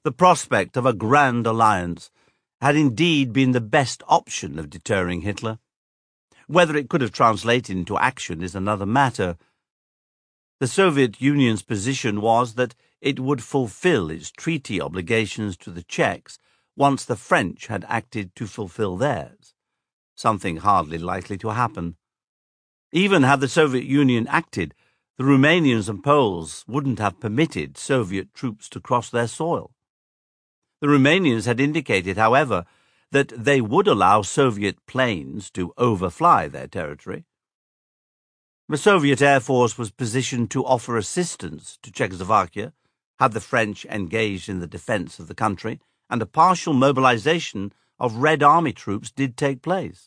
The prospect of a grand alliance had indeed been the best option of deterring Hitler. Whether it could have translated into action is another matter. The Soviet Union's position was that it would fulfill its treaty obligations to the Czechs once the French had acted to fulfill theirs, something hardly likely to happen. Even had the Soviet Union acted, the Romanians and Poles wouldn't have permitted Soviet troops to cross their soil. The Romanians had indicated, however, that they would allow Soviet planes to overfly their territory. The Soviet Air Force was positioned to offer assistance to Czechoslovakia had the French engaged in the defense of the country, and a partial mobilization of Red Army troops did take place.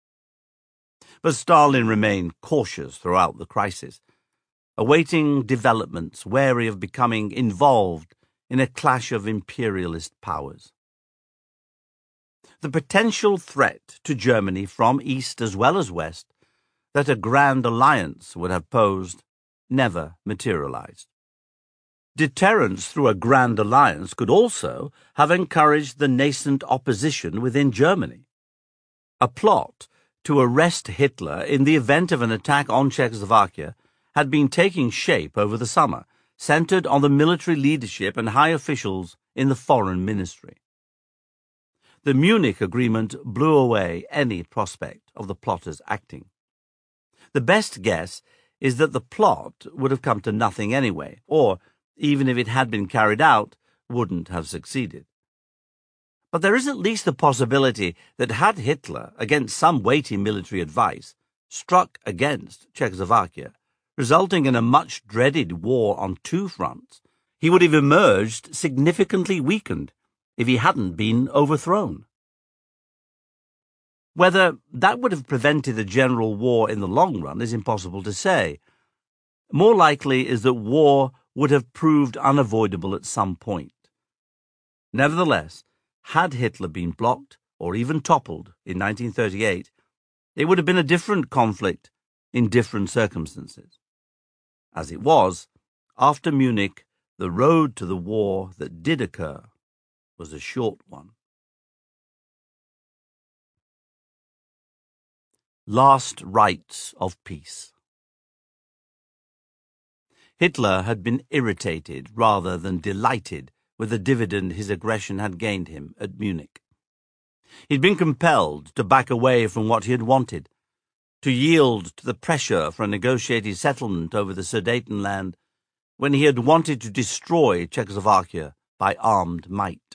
But Stalin remained cautious throughout the crisis, awaiting developments, wary of becoming involved in a clash of imperialist powers. The potential threat to Germany from east as well as west that a grand alliance would have posed never materialized. Deterrence through a grand alliance could also have encouraged the nascent opposition within Germany. A plot to arrest Hitler in the event of an attack on Czechoslovakia had been taking shape over the summer, centered on the military leadership and high officials in the foreign ministry. The Munich Agreement blew away any prospect of the plotters acting. The best guess is that the plot would have come to nothing anyway, or, even if it had been carried out, wouldn't have succeeded. But there is at least the possibility that had Hitler, against some weighty military advice, struck against Czechoslovakia, resulting in a much-dreaded war on two fronts, he would have emerged significantly weakened if he hadn't been overthrown. Whether that would have prevented a general war in the long run is impossible to say. More likely is that war would have proved unavoidable at some point. Nevertheless, had Hitler been blocked or even toppled in 1938, it would have been a different conflict in different circumstances. As it was, after Munich, the road to the war that did occur was a short one. Last rites of peace. Hitler had been irritated rather than delighted with the dividend his aggression had gained him at Munich. He'd been compelled to back away from what he had wanted, to yield to the pressure for a negotiated settlement over the Sudetenland when he had wanted to destroy Czechoslovakia by armed might.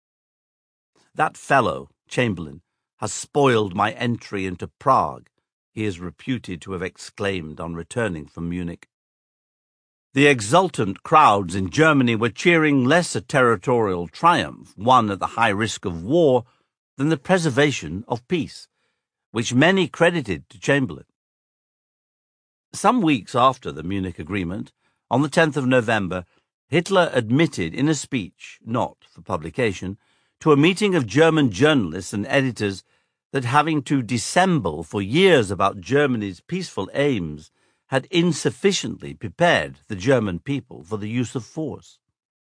That fellow, Chamberlain, has spoiled my entry into Prague, he is reputed to have exclaimed on returning from Munich. The exultant crowds in Germany were cheering less a territorial triumph won at the high risk of war than the preservation of peace, which many credited to Chamberlain. Some weeks after the Munich Agreement, on the 10th of November, Hitler admitted in a speech, not for publication, to a meeting of German journalists and editors that having to dissemble for years about Germany's peaceful aims had insufficiently prepared the German people for the use of force.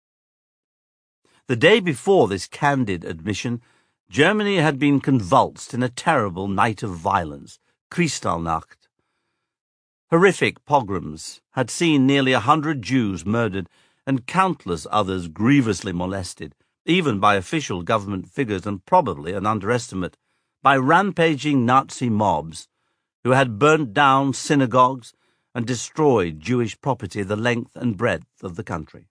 The day before this candid admission, Germany had been convulsed in a terrible night of violence, Kristallnacht. Horrific pogroms had seen nearly 100 Jews murdered and countless others grievously molested, even by official government figures and probably an underestimate, by rampaging Nazi mobs who had burnt down synagogues and destroyed Jewish property the length and breadth of the country.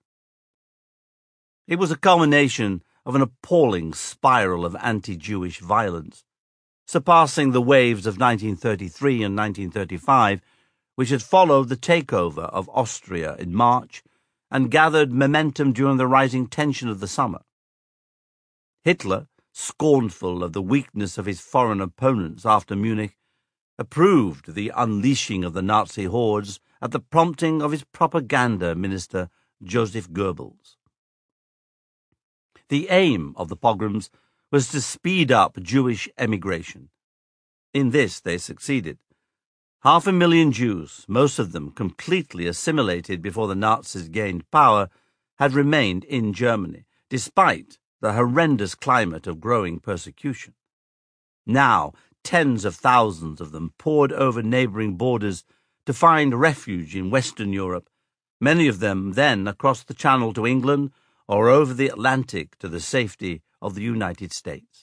It was a culmination of an appalling spiral of anti-Jewish violence, surpassing the waves of 1933 and 1935, which had followed the takeover of Austria in March and gathered momentum during the rising tension of the summer. Hitler, scornful of the weakness of his foreign opponents after Munich, approved the unleashing of the Nazi hordes at the prompting of his propaganda minister Joseph Goebbels. The aim of the pogroms was to speed up Jewish emigration. In this they succeeded. 500,000 Jews, most of them completely assimilated before the Nazis gained power, had remained in Germany, despite the horrendous climate of growing persecution. Now, tens of thousands of them poured over neighbouring borders to find refuge in Western Europe, many of them then across the Channel to England or over the Atlantic to the safety of the United States.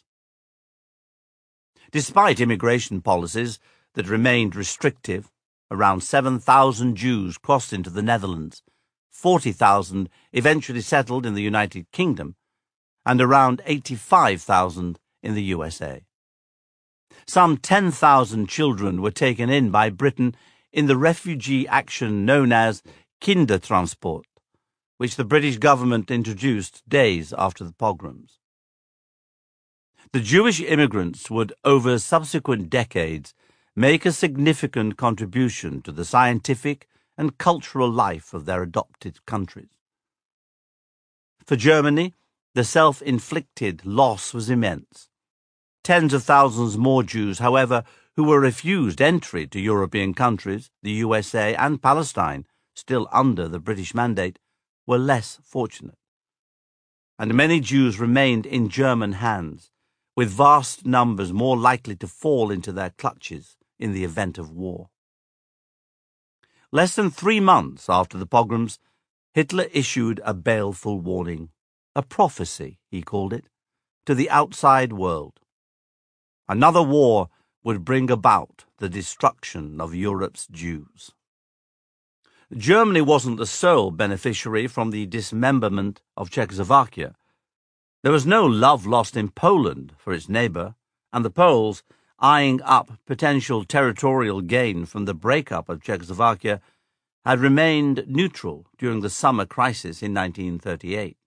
Despite immigration policies that remained restrictive, around 7,000 Jews crossed into the Netherlands, 40,000 eventually settled in the United Kingdom, and around 85,000 in the USA. Some 10,000 children were taken in by Britain in the refugee action known as Kindertransport, which the British government introduced days after the pogroms. The Jewish immigrants would, over subsequent decades, make a significant contribution to the scientific and cultural life of their adopted countries. For Germany, the self-inflicted loss was immense. Tens of thousands more Jews, however, who were refused entry to European countries, the USA and Palestine, still under the British mandate, were less fortunate. And many Jews remained in German hands, with vast numbers more likely to fall into their clutches in the event of war. Less than 3 months after the pogroms, Hitler issued a baleful warning, a prophecy, he called it, to the outside world. Another war would bring about the destruction of Europe's Jews. Germany wasn't the sole beneficiary from the dismemberment of Czechoslovakia. There was no love lost in Poland for its neighbour, and the Poles, eyeing up potential territorial gain from the breakup of Czechoslovakia, had remained neutral during the summer crisis in 1938.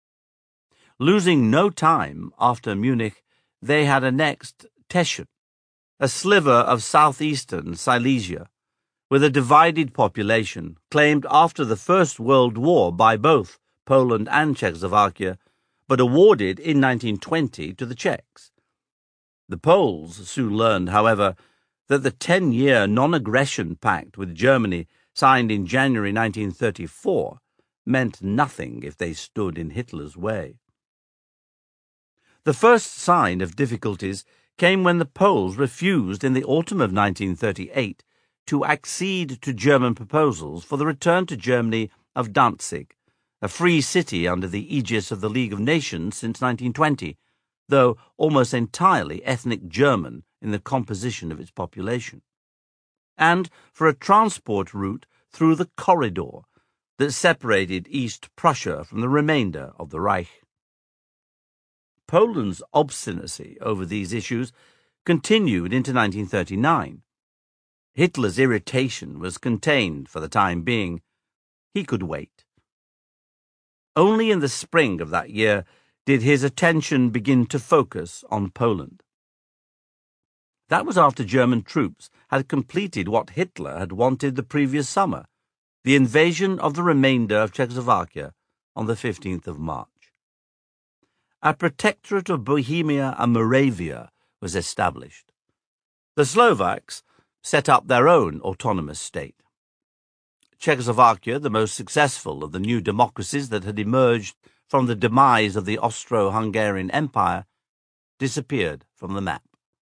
Losing no time after Munich, they had annexed Teschen, a sliver of southeastern Silesia, with a divided population claimed after the First World War by both Poland and Czechoslovakia, but awarded in 1920 to the Czechs. The Poles soon learned, however, that the 10-year non-aggression pact with Germany signed in January 1934 meant nothing if they stood in Hitler's way. The first sign of difficulties came when the Poles refused in the autumn of 1938 to accede to German proposals for the return to Germany of Danzig, a free city under the aegis of the League of Nations since 1920, though almost entirely ethnic German in the composition of its population, and for a transport route through the corridor that separated East Prussia from the remainder of the Reich. Poland's obstinacy over these issues continued into 1939. Hitler's irritation was contained for the time being. He could wait. Only in the spring of that year did his attention begin to focus on Poland. That was after German troops had completed what Hitler had wanted the previous summer, the invasion of the remainder of Czechoslovakia on the 15th of March. A protectorate of Bohemia and Moravia was established. The Slovaks set up their own autonomous state. Czechoslovakia, the most successful of the new democracies that had emerged from the demise of the Austro-Hungarian Empire, disappeared from the map.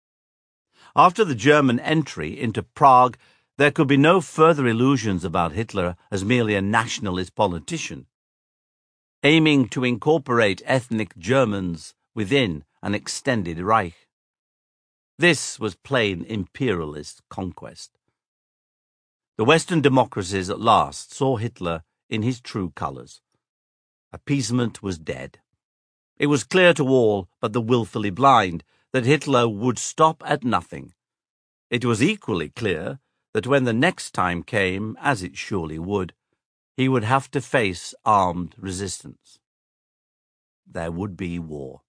After the German entry into Prague, there could be no further illusions about Hitler as merely a nationalist politician, aiming to incorporate ethnic Germans within an extended Reich. This was plain imperialist conquest. The Western democracies at last saw Hitler in his true colours. Appeasement was dead. It was clear to all but the willfully blind that Hitler would stop at nothing. It was equally clear that when the next time came, as it surely would, he would have to face armed resistance. There would be war.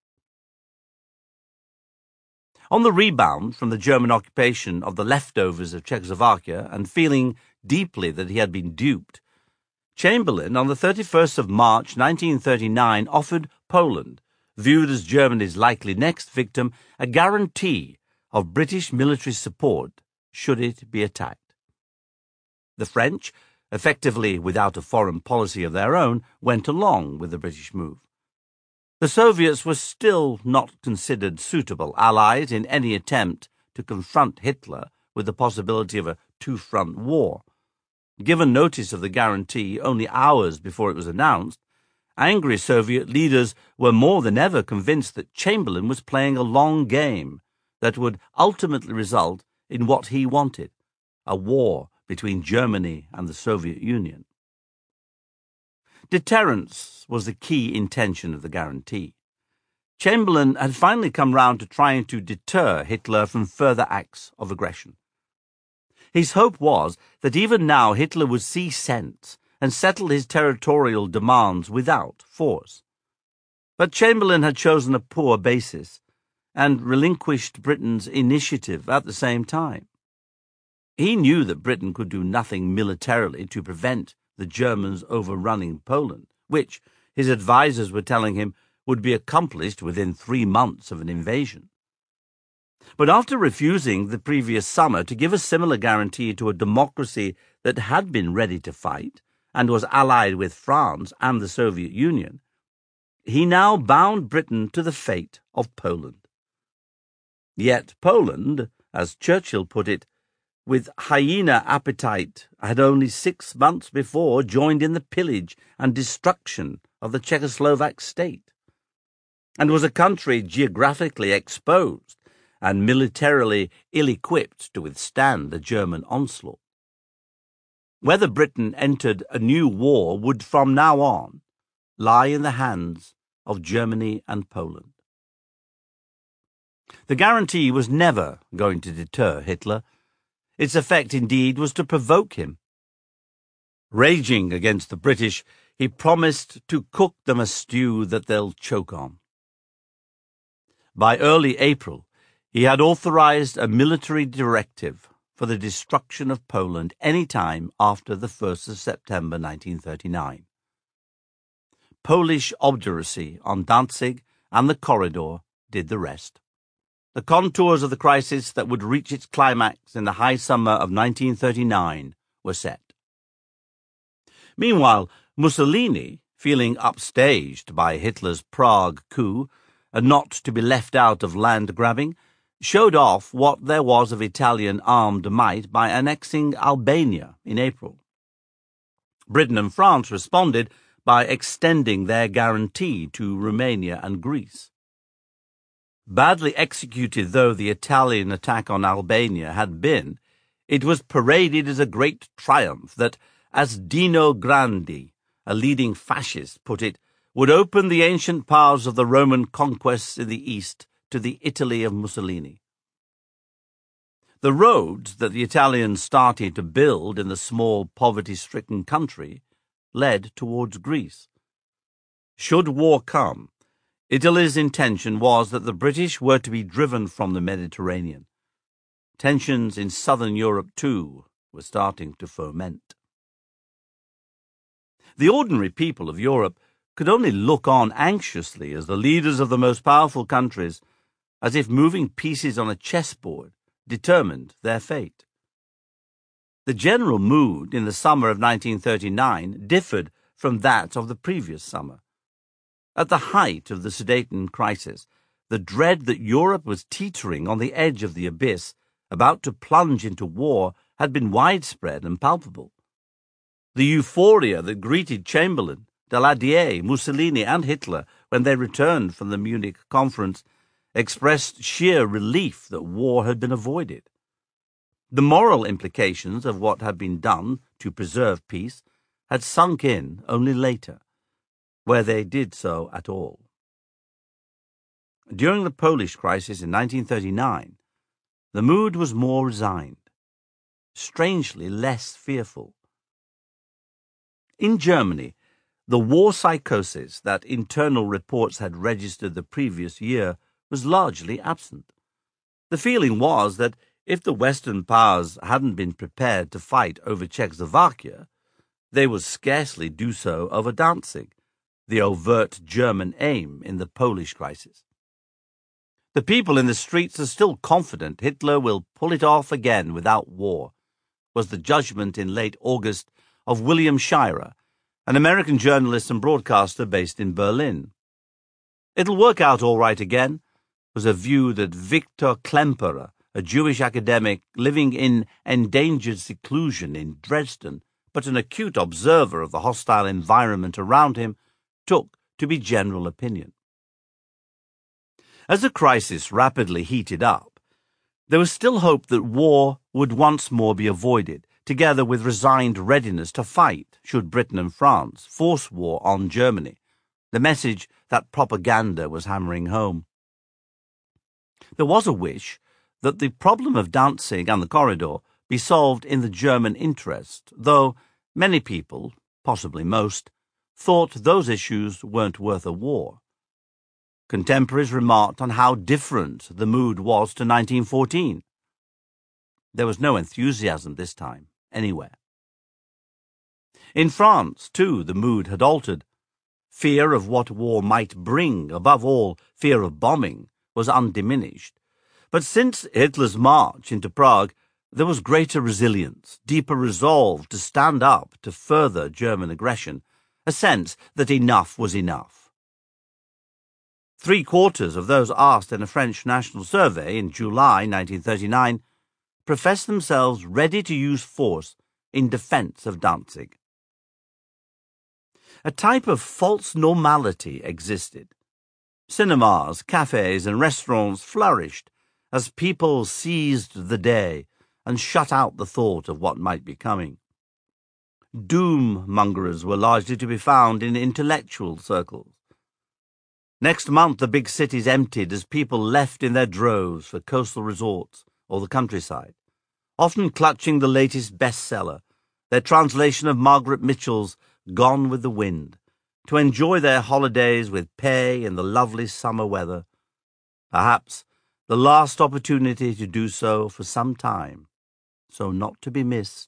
On the rebound from the German occupation of the leftovers of Czechoslovakia and feeling deeply that he had been duped, Chamberlain, on the 31st of March 1939, offered Poland, viewed as Germany's likely next victim, a guarantee of British military support should it be attacked. The French, effectively without a foreign policy of their own, went along with the British move. The Soviets were still not considered suitable allies in any attempt to confront Hitler with the possibility of a two-front war. Given notice of the guarantee only hours before it was announced, angry Soviet leaders were more than ever convinced that Chamberlain was playing a long game that would ultimately result in what he wanted, a war between Germany and the Soviet Union. Deterrence was the key intention of the guarantee. Chamberlain had finally come round to trying to deter Hitler from further acts of aggression. His hope was that even now Hitler would see sense and settle his territorial demands without force. But Chamberlain had chosen a poor basis and relinquished Britain's initiative at the same time. He knew that Britain could do nothing militarily to prevent the Germans overrunning Poland, which, his advisers were telling him, would be accomplished within 3 months of an invasion. But after refusing the previous summer to give a similar guarantee to a democracy that had been ready to fight and was allied with France and the Soviet Union, he now bound Britain to the fate of Poland. Yet Poland, as Churchill put it, with hyena appetite, had only 6 months before joined in the pillage and destruction of the Czechoslovak state, and was a country geographically exposed and militarily ill-equipped to withstand the German onslaught. Whether Britain entered a new war would from now on lie in the hands of Germany and Poland. The guarantee was never going to deter Hitler. Its effect, indeed, was to provoke him. Raging against the British, he promised to cook them a stew that they'll choke on. By early April, he had authorized a military directive for the destruction of Poland any time after the 1st of September 1939. Polish obduracy on Danzig and the corridor did the rest. The contours of the crisis that would reach its climax in the high summer of 1939 were set. Meanwhile, Mussolini, feeling upstaged by Hitler's Prague coup and not to be left out of land-grabbing, showed off what there was of Italian armed might by annexing Albania in April. Britain and France responded by extending their guarantee to Romania and Greece. Badly executed though the Italian attack on Albania had been, it was paraded as a great triumph that, as Dino Grandi, a leading fascist, put it, would open the ancient paths of the Roman conquests in the East to the Italy of Mussolini. The roads that the Italians started to build in the small, poverty-stricken country led towards Greece. Should war come, Italy's intention was that the British were to be driven from the Mediterranean. Tensions in southern Europe, too, were starting to ferment. The ordinary people of Europe could only look on anxiously as the leaders of the most powerful countries, as if moving pieces on a chessboard, determined their fate. The general mood in the summer of 1939 differed from that of the previous summer. At the height of the Sudeten crisis, the dread that Europe was teetering on the edge of the abyss, about to plunge into war, had been widespread and palpable. The euphoria that greeted Chamberlain, Daladier, Mussolini, and Hitler when they returned from the Munich conference expressed sheer relief that war had been avoided. The moral implications of what had been done to preserve peace had sunk in only later, where they did so at all. During the Polish crisis in 1939, the mood was more resigned, strangely less fearful. In Germany, the war psychosis that internal reports had registered the previous year was largely absent. The feeling was that if the Western powers hadn't been prepared to fight over Czechoslovakia, they would scarcely do so over Danzig, the overt German aim in the Polish crisis. The people in the streets are still confident Hitler will pull it off again without war, was the judgment in late August of William Shirer, an American journalist and broadcaster based in Berlin. It'll work out all right again, was a view that Victor Klemperer, a Jewish academic living in endangered seclusion in Dresden, but an acute observer of the hostile environment around him, took to be general opinion. As the crisis rapidly heated up, there was still hope that war would once more be avoided, together with resigned readiness to fight should Britain and France force war on Germany, the message that propaganda was hammering home. There was a wish that the problem of Danzig and the corridor be solved in the German interest, though many people, possibly most, thought those issues weren't worth a war. Contemporaries remarked on how different the mood was to 1914. There was no enthusiasm this time, anywhere. In France, too, the mood had altered. Fear of what war might bring, above all, fear of bombing, was undiminished. But since Hitler's march into Prague, there was greater resilience, deeper resolve to stand up to further German aggression, a sense that enough was enough. 3/4 of those asked in a French national survey in July 1939 professed themselves ready to use force in defense of Danzig. A type of false normality existed. Cinemas, cafes, and restaurants flourished as people seized the day and shut out the thought of what might be coming. Doom-mongers were largely to be found in intellectual circles. Next month the big cities emptied as people left in their droves for coastal resorts or the countryside, often clutching the latest bestseller, their translation of Margaret Mitchell's Gone with the Wind, to enjoy their holidays with pay in the lovely summer weather, perhaps the last opportunity to do so for some time, so not to be missed.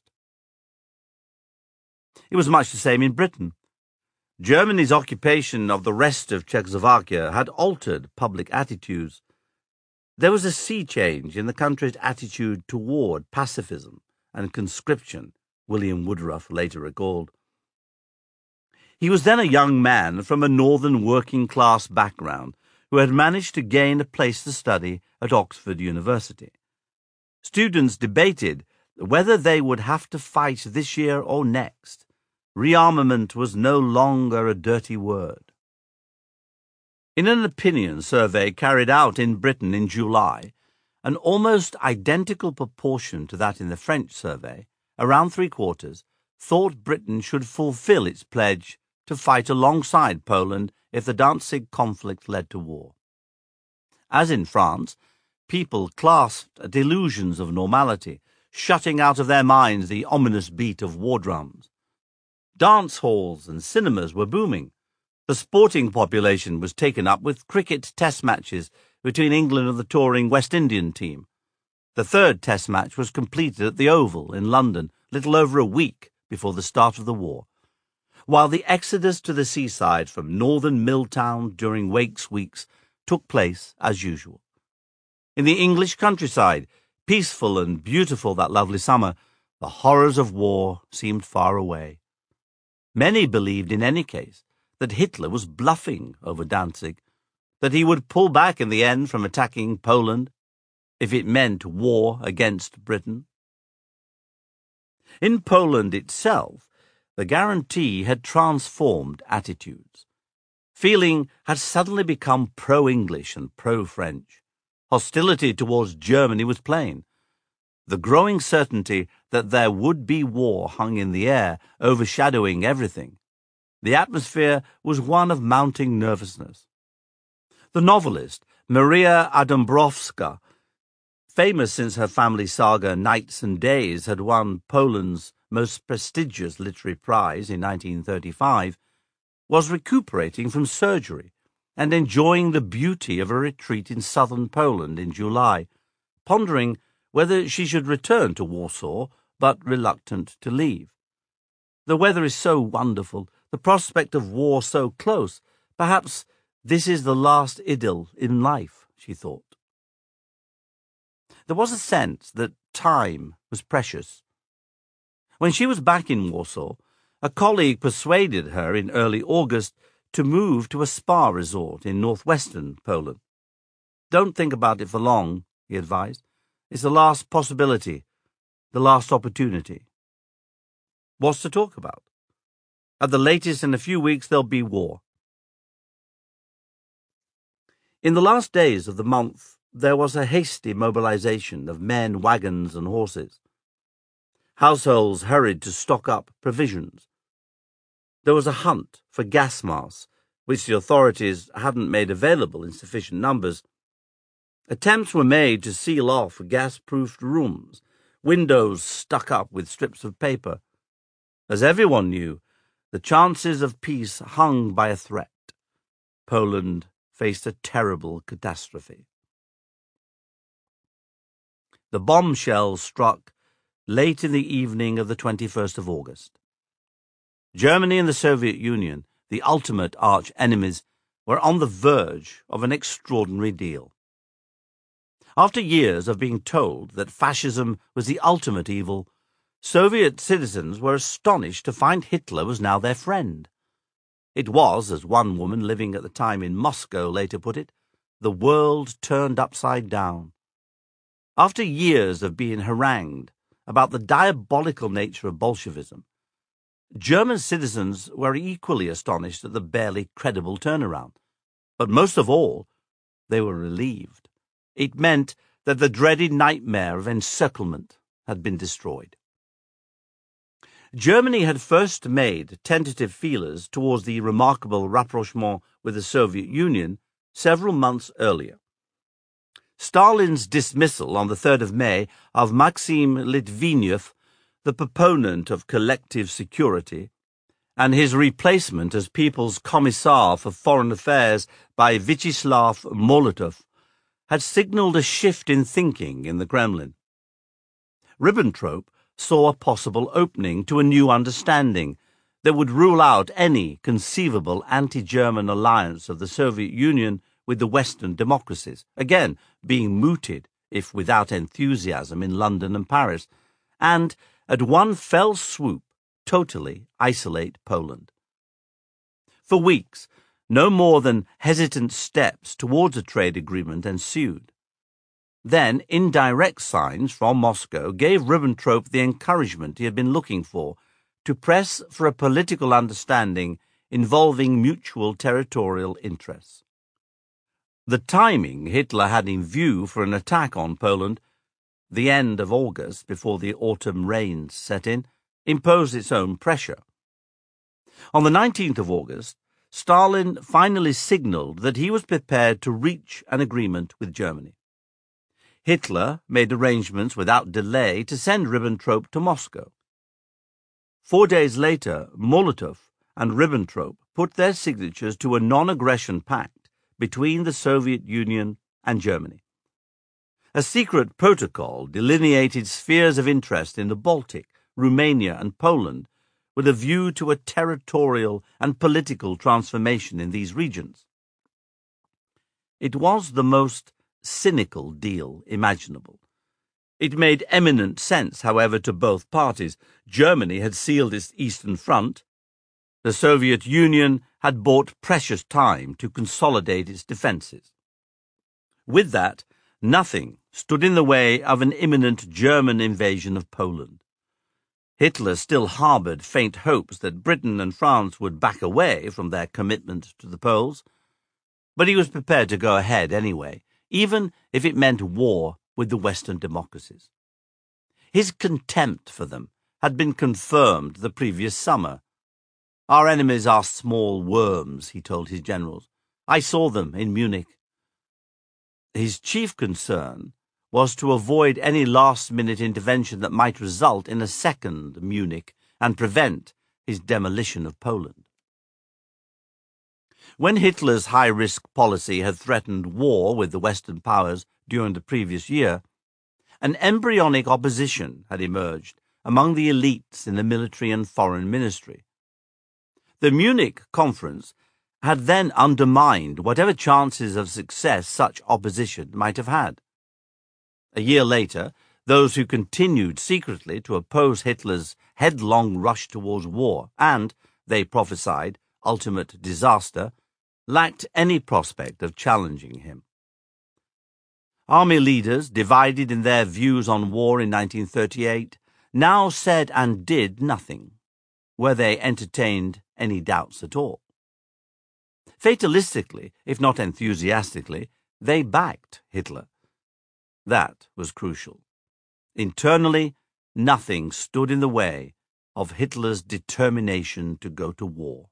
It was much the same in Britain. Germany's occupation of the rest of Czechoslovakia had altered public attitudes. There was a sea change in the country's attitude toward pacifism and conscription, William Woodruff later recalled. He was then a young man from a northern working-class background who had managed to gain a place to study at Oxford University. Students debated whether they would have to fight this year or next. Rearmament was no longer a dirty word. In an opinion survey carried out in Britain in July, an almost identical proportion to that in the French survey, around 3/4, thought Britain should fulfill its pledge to fight alongside Poland if the Danzig conflict led to war. As in France, people clasped at illusions of normality, shutting out of their minds the ominous beat of war drums. Dance halls and cinemas were booming. The sporting population was taken up with cricket test matches between England and the touring West Indian team. The third test match was completed at the Oval in London little over a week before the start of the war, while the exodus to the seaside from northern Milltown during Wakes weeks took place as usual. In the English countryside, peaceful and beautiful that lovely summer, the horrors of war seemed far away. Many believed in any case that Hitler was bluffing over Danzig, that he would pull back in the end from attacking Poland if it meant war against Britain. In Poland itself, the guarantee had transformed attitudes. Feeling had suddenly become pro-English and pro-French. Hostility towards Germany was plain. The growing certainty that there would be war hung in the air, overshadowing everything. The atmosphere was one of mounting nervousness. The novelist, Maria Adambrowska, famous since her family saga Nights and Days had won Poland's most prestigious literary prize in 1935, was recuperating from surgery and enjoying the beauty of a retreat in southern Poland in July, pondering whether she should return to Warsaw, but reluctant to leave. The weather is so wonderful, the prospect of war so close. Perhaps this is the last idyll in life, she thought. There was a sense that time was precious. When she was back in Warsaw, a colleague persuaded her in early August to move to a spa resort in northwestern Poland. "Don't think about it for long," he advised. "It's the last possibility, the last opportunity." "What's to talk about?" "At the latest, in a few weeks, there'll be war." In the last days of the month, there was a hasty mobilization of men, wagons, and horses. Households hurried to stock up provisions. There was a hunt for gas masks, which the authorities hadn't made available in sufficient numbers. Attempts were made to seal off gas-proofed rooms, windows stuck up with strips of paper. As everyone knew, the chances of peace hung by a threat. Poland faced a terrible catastrophe. The bombshell struck late in the evening of the 21st of August. Germany and the Soviet Union, the ultimate arch-enemies, were on the verge of an extraordinary deal. After years of being told that fascism was the ultimate evil, Soviet citizens were astonished to find Hitler was now their friend. It was, as one woman living at the time in Moscow later put it, the world turned upside down. After years of being harangued about the diabolical nature of Bolshevism, German citizens were equally astonished at the barely credible turnaround. But most of all, they were relieved. It meant that the dreaded nightmare of encirclement had been destroyed. Germany had first made tentative feelers towards the remarkable rapprochement with the Soviet Union several months earlier. Stalin's dismissal on the 3rd of May of Maxim Litvinov, the proponent of collective security, and his replacement as People's Commissar for Foreign Affairs by Vyacheslav Molotov, had signalled a shift in thinking in the Kremlin. Ribbentrop saw a possible opening to a new understanding that would rule out any conceivable anti-German alliance of the Soviet Union with the Western democracies, again being mooted, if without enthusiasm, in London and Paris, and, at one fell swoop, totally isolate Poland. For weeks, no more than hesitant steps towards a trade agreement ensued. Then indirect signs from Moscow gave Ribbentrop the encouragement he had been looking for to press for a political understanding involving mutual territorial interests. The timing Hitler had in view for an attack on Poland, the end of August before the autumn rains set in, imposed its own pressure. On the 19th of August, Stalin finally signalled that he was prepared to reach an agreement with Germany. Hitler made arrangements without delay to send Ribbentrop to Moscow. 4 days later, Molotov and Ribbentrop put their signatures to a non-aggression pact between the Soviet Union and Germany. A secret protocol delineated spheres of interest in the Baltic, Romania, and Poland with a view to a territorial and political transformation in these regions. It was the most cynical deal imaginable. It made eminent sense, however, to both parties. Germany had sealed its eastern front. The Soviet Union had bought precious time to consolidate its defences. With that, nothing stood in the way of an imminent German invasion of Poland. Hitler still harboured faint hopes that Britain and France would back away from their commitment to the Poles, but he was prepared to go ahead anyway, even if it meant war with the Western democracies. His contempt for them had been confirmed the previous summer. "Our enemies are small worms," he told his generals. "I saw them in Munich." His chief concern was to avoid any last-minute intervention that might result in a second Munich and prevent his demolition of Poland. When Hitler's high-risk policy had threatened war with the Western powers during the previous year, an embryonic opposition had emerged among the elites in the military and foreign ministry. The Munich conference had then undermined whatever chances of success such opposition might have had. A year later, those who continued secretly to oppose Hitler's headlong rush towards war and, they prophesied, ultimate disaster, lacked any prospect of challenging him. Army leaders, divided in their views on war in 1938, now said and did nothing, where they entertained any doubts at all. Fatalistically, if not enthusiastically, they backed Hitler. That was crucial. Internally, nothing stood in the way of Hitler's determination to go to war.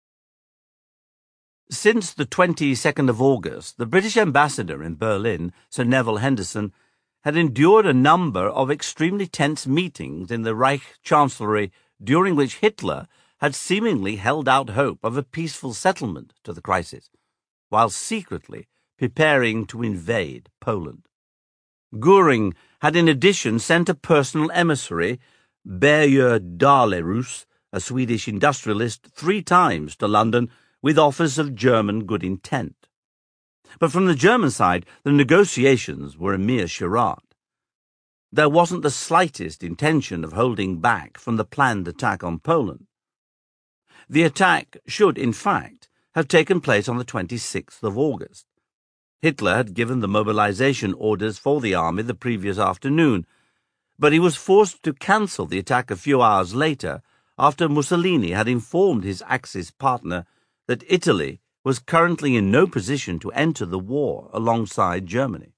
Since the 22nd of August, the British ambassador in Berlin, Sir Neville Henderson, had endured a number of extremely tense meetings in the Reich Chancellery during which Hitler had seemingly held out hope of a peaceful settlement to the crisis, while secretly preparing to invade Poland. Göring had in addition sent a personal emissary, Börje Dahlroos, a Swedish industrialist, 3 times to London with offers of German good intent. But from the German side, the negotiations were a mere charade. There wasn't the slightest intention of holding back from the planned attack on Poland. The attack should, in fact, have taken place on the 26th of August. Hitler had given the mobilization orders for the army the previous afternoon, but he was forced to cancel the attack a few hours later after Mussolini had informed his Axis partner that Italy was currently in no position to enter the war alongside Germany.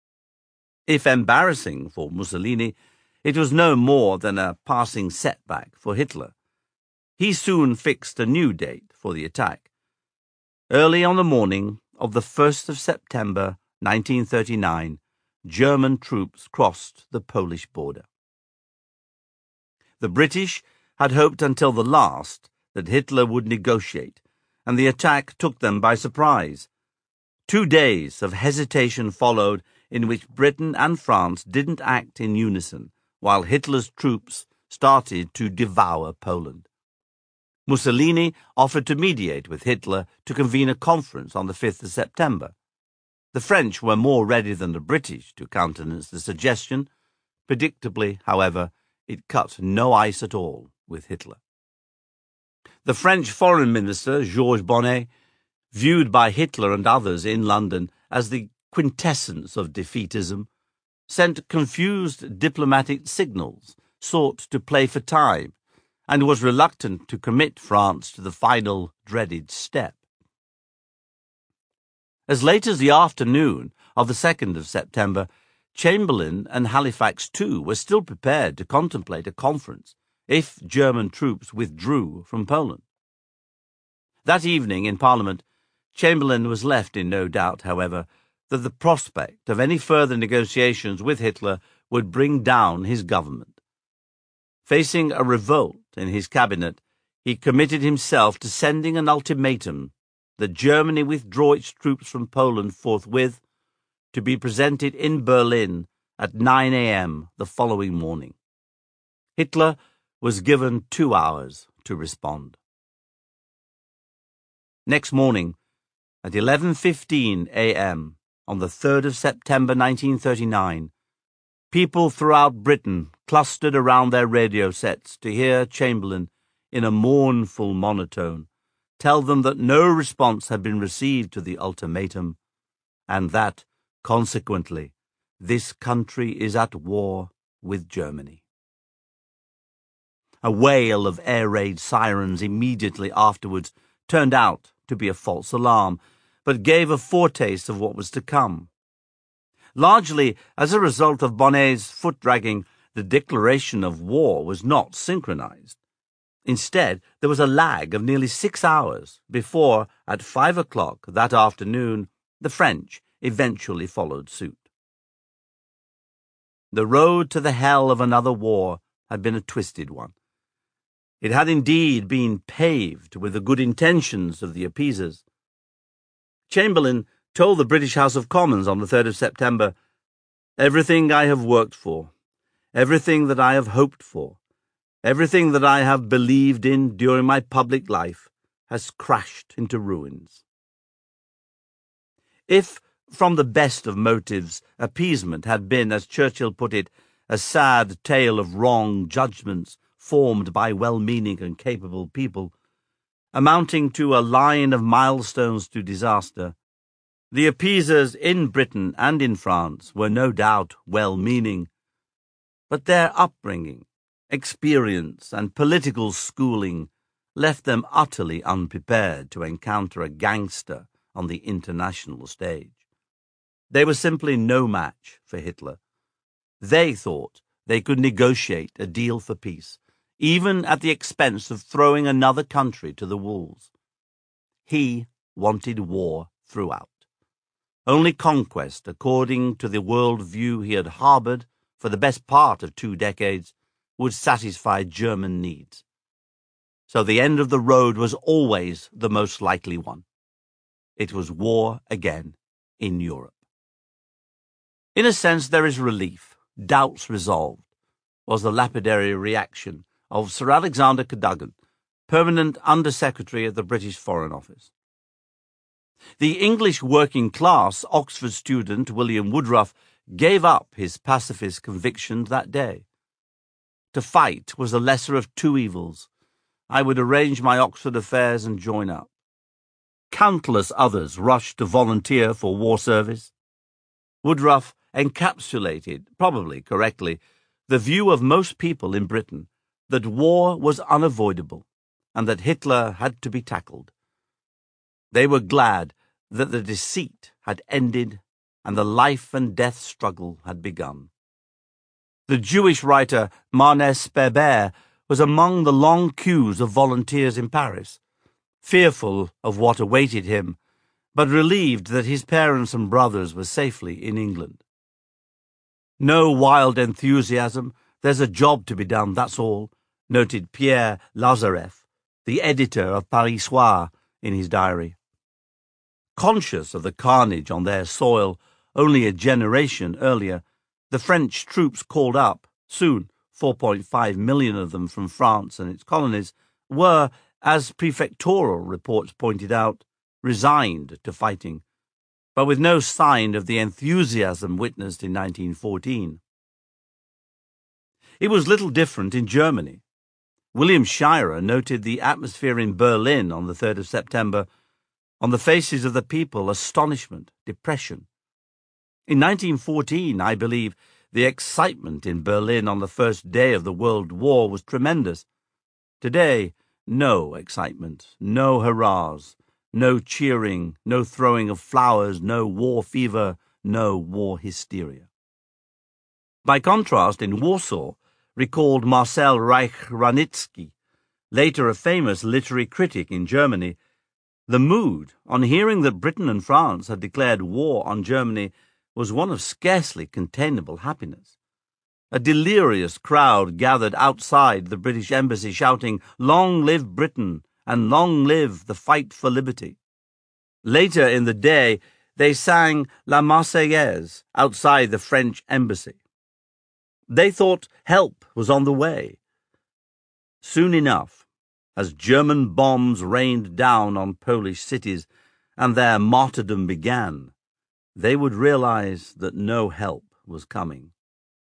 If embarrassing for Mussolini, it was no more than a passing setback for Hitler. He soon fixed a new date for the attack. Early on the morning of the 1st of September 1939, German troops crossed the Polish border. The British had hoped until the last that Hitler would negotiate, and the attack took them by surprise. 2 days of hesitation followed in which Britain and France didn't act in unison, while Hitler's troops started to devour Poland. Mussolini offered to mediate with Hitler to convene a conference on the 5th of September. The French were more ready than the British to countenance the suggestion. Predictably, however, it cut no ice at all with Hitler. The French Foreign Minister, Georges Bonnet, viewed by Hitler and others in London as the quintessence of defeatism, sent confused diplomatic signals, sought to play for time, and was reluctant to commit France to the final dreaded step. As late as the afternoon of the 2nd of September, Chamberlain and Halifax too were still prepared to contemplate a conference if German troops withdrew from Poland. That evening in Parliament, Chamberlain was left in no doubt, however, that the prospect of any further negotiations with Hitler would bring down his government. Facing a revolt in his cabinet, he committed himself to sending an ultimatum that Germany withdraw its troops from Poland forthwith, to be presented in Berlin at 9 a.m. the following morning. Hitler was given 2 hours to respond. Next morning, at 11:15 a.m. on the 3rd of September 1939, people throughout Britain clustered around their radio sets to hear Chamberlain, in a mournful monotone, tell them that no response had been received to the ultimatum, and that, consequently, this country is at war with Germany. A wail of air raid sirens immediately afterwards turned out to be a false alarm, but gave a foretaste of what was to come. Largely as a result of Bonnet's foot-dragging, the declaration of war was not synchronized. Instead, there was a lag of nearly 6 hours before, at 5 o'clock that afternoon, the French eventually followed suit. The road to the hell of another war had been a twisted one. It had indeed been paved with the good intentions of the appeasers. Chamberlain told the British House of Commons on the 3rd of September, "Everything I have worked for, everything that I have hoped for, everything that I have believed in during my public life has crashed into ruins." If, from the best of motives, appeasement had been, as Churchill put it, a sad tale of wrong judgments formed by well-meaning and capable people, amounting to a line of milestones to disaster. The appeasers in Britain and in France were no doubt well-meaning, but their upbringing, experience, and political schooling left them utterly unprepared to encounter a gangster on the international stage. They were simply no match for Hitler. They thought they could negotiate a deal for peace, even at the expense of throwing another country to the wolves. He wanted war throughout. Only conquest, according to the world view he had harbored for the best part of 2 decades, would satisfy German needs. So the end of the road was always the most likely one. It was war again in Europe. In a sense, there is relief, doubts resolved, was the lapidary reaction of Sir Alexander Cadogan, permanent Under-Secretary at the British Foreign Office. The English working class Oxford student William Woodruff gave up his pacifist convictions that day. To fight was the lesser of 2 evils. I would arrange my Oxford affairs and join up. Countless others rushed to volunteer for war service. Woodruff encapsulated, probably correctly, the view of most people in Britain that war was unavoidable and that Hitler had to be tackled. They were glad that the deceit had ended and the life and death struggle had begun. The Jewish writer Marnes Beber was among the long queues of volunteers in Paris, fearful of what awaited him, but relieved that his parents and brothers were safely in England. No wild enthusiasm, there's a job to be done, that's all, noted Pierre Lazareff, the editor of Paris Soir, in his diary. Conscious of the carnage on their soil only a generation earlier, the French troops called up, soon 4.5 million of them from France and its colonies, were, as prefectural reports pointed out, resigned to fighting, but with no sign of the enthusiasm witnessed in 1914. It was little different in Germany. William Shirer noted the atmosphere in Berlin on the 3rd of September. On the faces of the people, astonishment, depression. In 1914, I believe, the excitement in Berlin on the first day of the World War was tremendous. Today, no excitement, no hurrahs, no cheering, no throwing of flowers, no war fever, no war hysteria. By contrast, in Warsaw, recalled Marcel Reich-Ranitzky, later a famous literary critic in Germany, the mood, on hearing that Britain and France had declared war on Germany, was one of scarcely containable happiness. A delirious crowd gathered outside the British embassy shouting, "Long live Britain, and long live the fight for liberty." Later in the day, they sang La Marseillaise outside the French embassy. They thought help was on the way. Soon enough, as German bombs rained down on Polish cities and their martyrdom began, they would realize that no help was coming.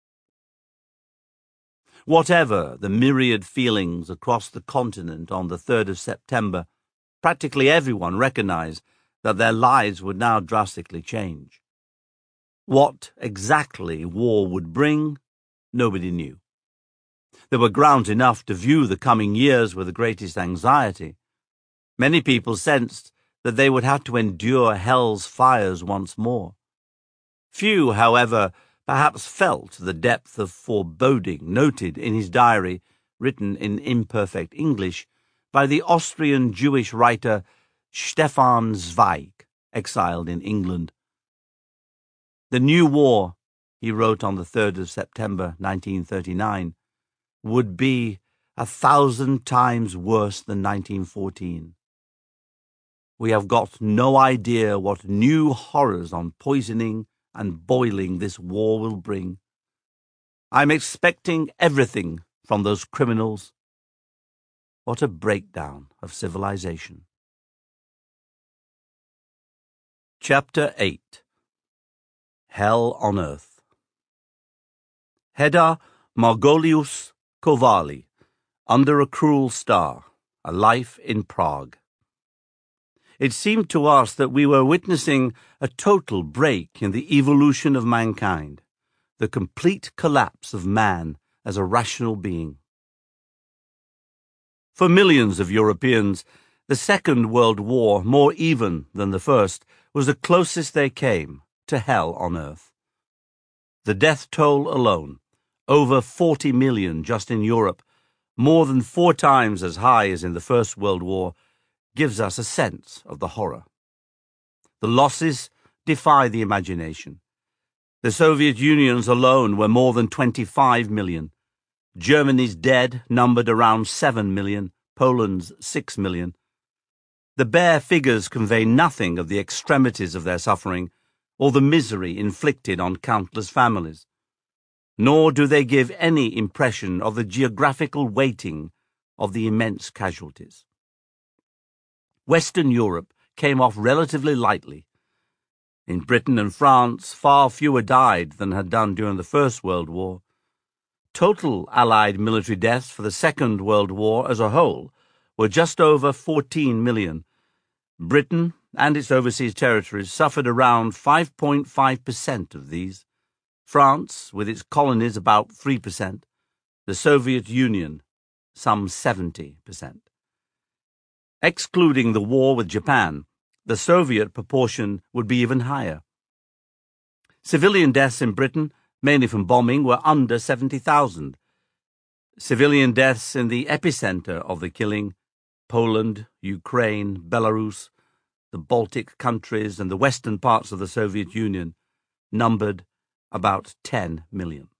Whatever the myriad feelings across the continent on the 3rd of September, practically everyone recognized that their lives would now drastically change. What exactly war would bring, nobody knew. There were grounds enough to view the coming years with the greatest anxiety. Many people sensed that they would have to endure hell's fires once more. Few, however, perhaps felt the depth of foreboding noted in his diary, written in imperfect English, by the Austrian Jewish writer Stefan Zweig, exiled in England. The new war, he wrote on the 3rd of September 1939, would be 1,000 times worse than 1914. We have got no idea what new horrors on poisoning and boiling this war will bring. I'm expecting everything from those criminals. What a breakdown of civilization. Chapter 8. Hell on Earth. Hedda Margolius Kowali, Under a Cruel Star, A Life in Prague. it seemed to us that we were witnessing a total break in the evolution of mankind, the complete collapse of man as a rational being. For millions of Europeans, the Second World War, more even than the First, was the closest they came to hell on earth. The death toll alone, over 40 million just in Europe, more than 4 times as high as in the First World War, gives us a sense of the horror. The losses defy the imagination. The Soviet Union's alone were more than 25 million. Germany's dead numbered around 7 million, Poland's 6 million. The bare figures convey nothing of the extremities of their suffering or the misery inflicted on countless families, nor do they give any impression of the geographical weighting of the immense casualties. Western Europe came off relatively lightly. In Britain and France, far fewer died than had done during the First World War. Total Allied military deaths for the Second World War as a whole were just over 14 million. Britain and its overseas territories suffered around 5.5% of these. France, with its colonies, about 3%. The Soviet Union, some 70%. Excluding the war with Japan, the Soviet proportion would be even higher. Civilian deaths in Britain, mainly from bombing, were under 70,000. Civilian deaths in the epicenter of the killing, Poland, Ukraine, Belarus, the Baltic countries and the western parts of the Soviet Union, numbered about 10 million.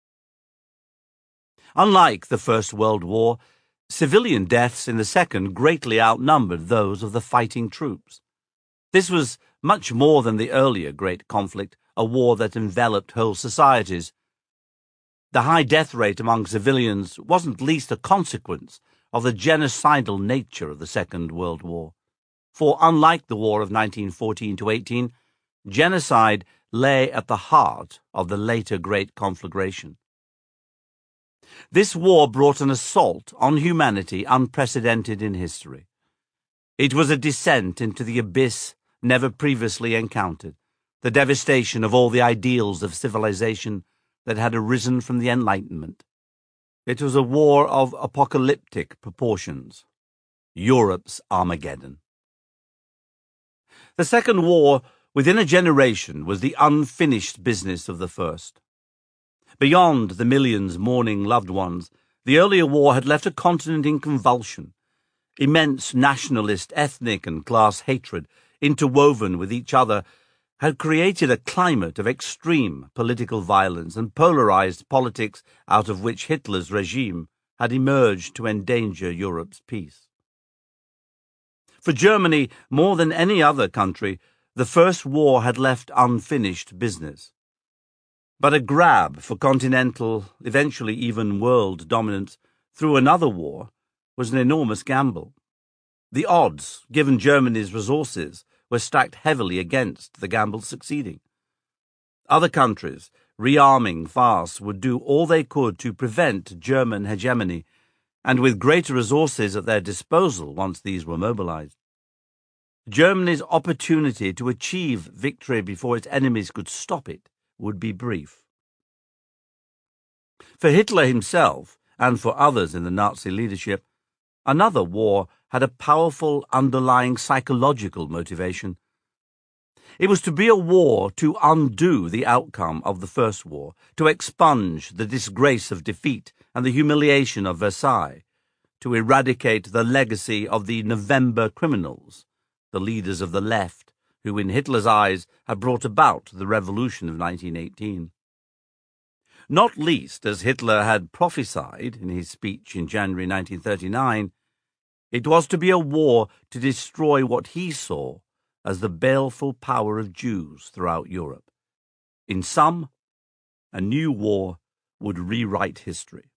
Unlike the First World War, civilian deaths in the Second greatly outnumbered those of the fighting troops. This was much more than the earlier great conflict, a war that enveloped whole societies. The high death rate among civilians wasn't least a consequence of the genocidal nature of the Second World War. For unlike the war of 1914-18, genocide lay at the heart of the later great conflagration. This war brought an assault on humanity unprecedented in history. It was a descent into the abyss never previously encountered, the devastation of all the ideals of civilization that had arisen from the Enlightenment. It was a war of apocalyptic proportions, Europe's Armageddon. The Second War, within a generation, was the unfinished business of the First. Beyond the millions mourning loved ones, the earlier war had left a continent in convulsion. Immense nationalist, ethnic and class hatred, interwoven with each other, had created a climate of extreme political violence and polarized politics out of which Hitler's regime had emerged to endanger Europe's peace. For Germany, more than any other country, the First War had left unfinished business. But a grab for continental, eventually even world dominance through another war was an enormous gamble. The odds, given Germany's resources, were stacked heavily against the gamble succeeding. Other countries, rearming fast, would do all they could to prevent German hegemony, and with greater resources at their disposal once these were mobilized. Germany's opportunity to achieve victory before its enemies could stop it would be brief. For Hitler himself, and for others in the Nazi leadership, another war had a powerful underlying psychological motivation. It was to be a war to undo the outcome of the First War, to expunge the disgrace of defeat and the humiliation of Versailles, to eradicate the legacy of the November criminals, the leaders of the left, who in Hitler's eyes had brought about the revolution of 1918. Not least, as Hitler had prophesied in his speech in January 1939, it was to be a war to destroy what he saw as the baleful power of Jews throughout Europe. In sum, a new war would rewrite history.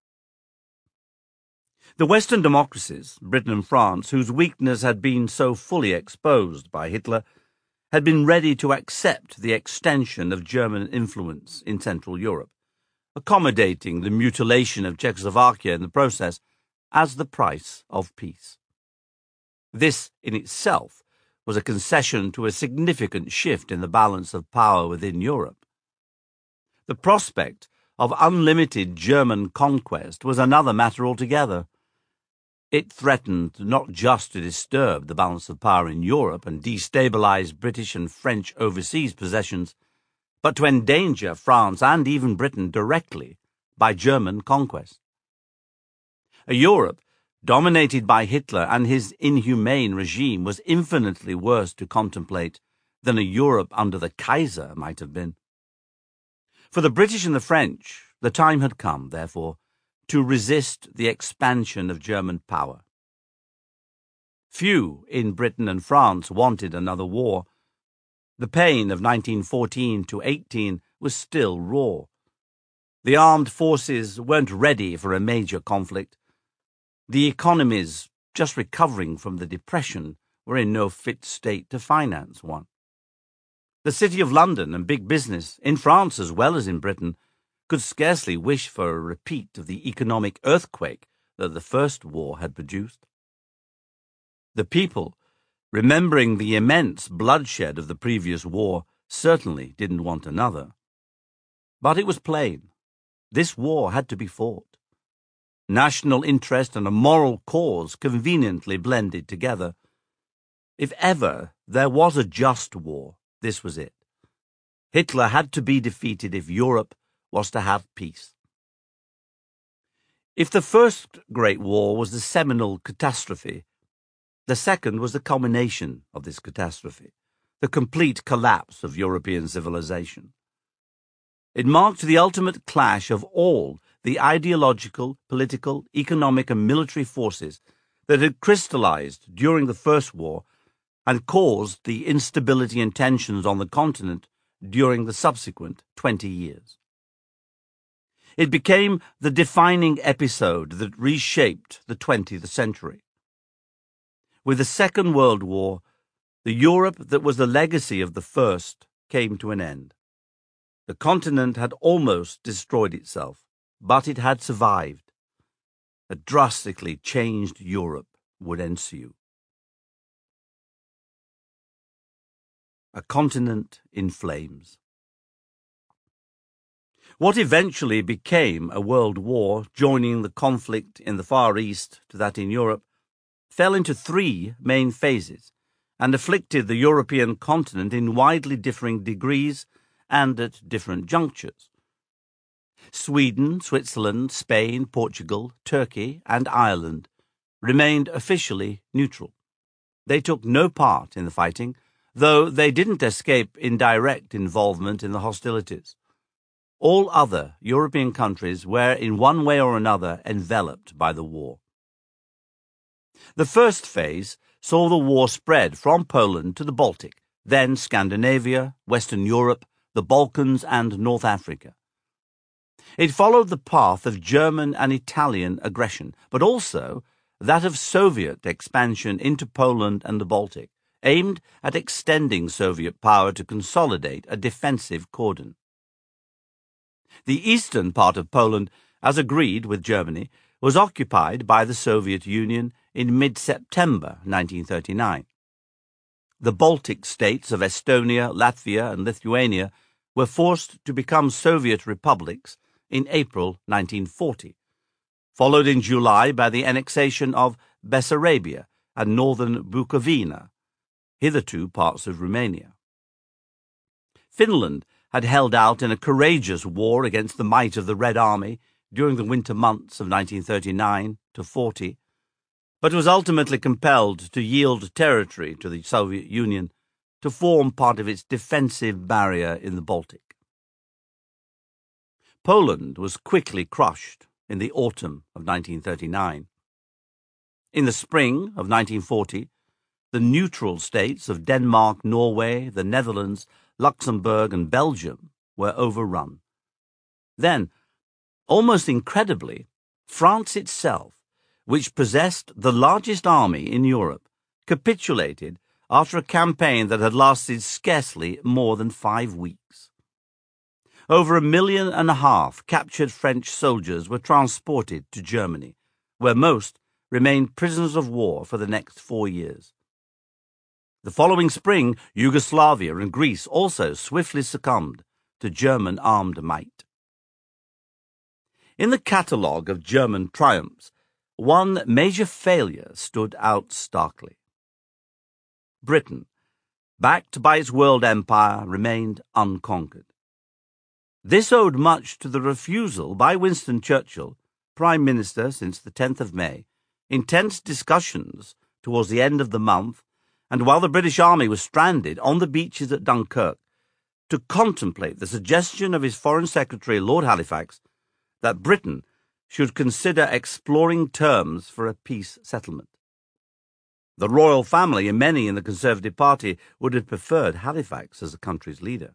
The Western democracies, Britain and France, whose weakness had been so fully exposed by Hitler, had been ready to accept the extension of German influence in Central Europe, accommodating the mutilation of Czechoslovakia in the process as the price of peace. This, in itself, was a concession to a significant shift in the balance of power within Europe. The prospect of unlimited German conquest was another matter altogether. It threatened not just to disturb the balance of power in Europe and destabilize British and French overseas possessions, but to endanger France and even Britain directly by German conquest. A Europe dominated by Hitler and his inhumane regime was infinitely worse to contemplate than a Europe under the Kaiser might have been. For the British and the French, the time had come, therefore, to resist the expansion of German power. Few in Britain and France wanted another war. The pain of 1914-18 was still raw. The armed forces weren't ready for a major conflict. The economies, just recovering from the Depression, were in no fit state to finance one. The City of London and big business, in France as well as in Britain, could scarcely wish for a repeat of the economic earthquake that the First War had produced. The people, remembering the immense bloodshed of the previous war, certainly didn't want another. But it was plain. This war had to be fought. National interest and a moral cause conveniently blended together. If ever there was a just war, this was it. Hitler had to be defeated if Europe was to have peace. If the First Great War was the seminal catastrophe, the second was the culmination of this catastrophe, the complete collapse of European civilization. It marked the ultimate clash of all the ideological, political, economic, and military forces that had crystallized during the First War and caused the instability and tensions on the continent during the subsequent 20 years. It became the defining episode that reshaped the 20th century. With the Second World War, the Europe that was the legacy of the First came to an end. The continent had almost destroyed itself, but it had survived. A drastically changed Europe would ensue. A continent in flames. What eventually became a world war, joining the conflict in the Far East to that in Europe, fell into three main phases and afflicted the European continent in widely differing degrees and at different junctures. Sweden, Switzerland, Spain, Portugal, Turkey, and Ireland remained officially neutral. They took no part in the fighting, though they didn't escape indirect involvement in the hostilities. All other European countries were in one way or another enveloped by the war. The first phase saw the war spread from Poland to the Baltic, then Scandinavia, Western Europe, the Balkans, and North Africa. It followed the path of German and Italian aggression, but also that of Soviet expansion into Poland and the Baltic, aimed at extending Soviet power to consolidate a defensive cordon. The eastern part of Poland, as agreed with Germany, was occupied by the Soviet Union in mid-September 1939. The Baltic states of Estonia, Latvia, and Lithuania were forced to become Soviet republics in April 1940, followed in July by the annexation of Bessarabia and northern Bukovina, hitherto parts of Romania. Finland had held out in a courageous war against the might of the Red Army during the winter months of 1939-40, but was ultimately compelled to yield territory to the Soviet Union to form part of its defensive barrier in the Baltic. Poland was quickly crushed in the autumn of 1939. In the spring of 1940, the neutral states of Denmark, Norway, the Netherlands, Luxembourg, and Belgium were overrun. Then, almost incredibly, France itself, which possessed the largest army in Europe, capitulated after a campaign that had lasted scarcely more than 5 weeks. Over 1.5 million captured French soldiers were transported to Germany, where most remained prisoners of war for the next 4 years. The following spring, Yugoslavia and Greece also swiftly succumbed to German armed might. In the catalogue of German triumphs, one major failure stood out starkly. Britain, backed by its world empire, remained unconquered. This owed much to the refusal by Winston Churchill, Prime Minister since the 10th of May, intense discussions towards the end of the month, and while the British Army was stranded on the beaches at Dunkirk, to contemplate the suggestion of his Foreign Secretary Lord Halifax that Britain should consider exploring terms for a peace settlement. The royal family and many in the Conservative Party would have preferred Halifax as the country's leader.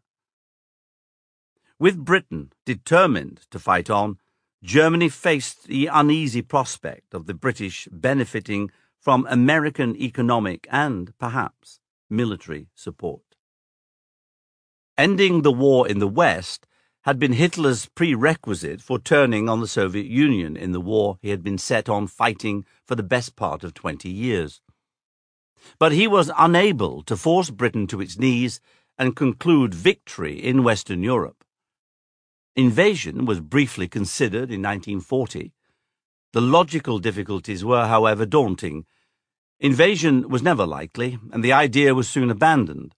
With Britain determined to fight on, Germany faced the uneasy prospect of the British benefiting from American economic and, perhaps, military support. Ending the war in the West had been Hitler's prerequisite for turning on the Soviet Union in the war he had been set on fighting for the best part of 20 years. But he was unable to force Britain to its knees and conclude victory in Western Europe. Invasion was briefly considered in 1940. The logical difficulties were, however, daunting. Invasion was never likely, and the idea was soon abandoned.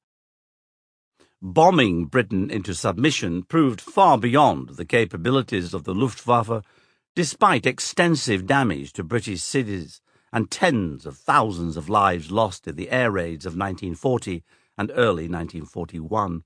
Bombing Britain into submission proved far beyond the capabilities of the Luftwaffe, despite extensive damage to British cities and tens of thousands of lives lost in the air raids of 1940 and early 1941.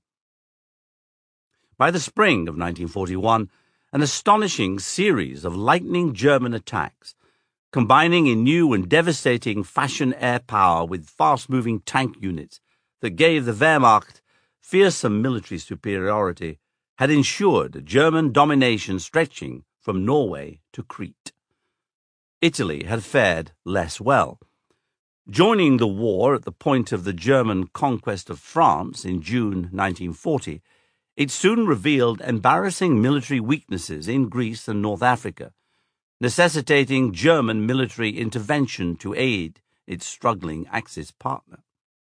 By the spring of 1941, an astonishing series of lightning German attacks, combining in new and devastating fashion air power with fast-moving tank units that gave the Wehrmacht fearsome military superiority, had ensured German domination stretching from Norway to Crete. Italy had fared less well. Joining the war at the point of the German conquest of France in June 1940, it soon revealed embarrassing military weaknesses in Greece and North Africa, necessitating German military intervention to aid its struggling Axis partner.